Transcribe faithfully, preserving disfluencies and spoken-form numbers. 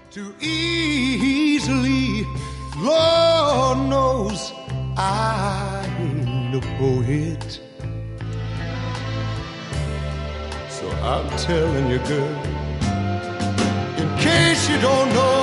too easily. Lord knows I ain't no poet, so I'm telling you, girl, in case you don't know.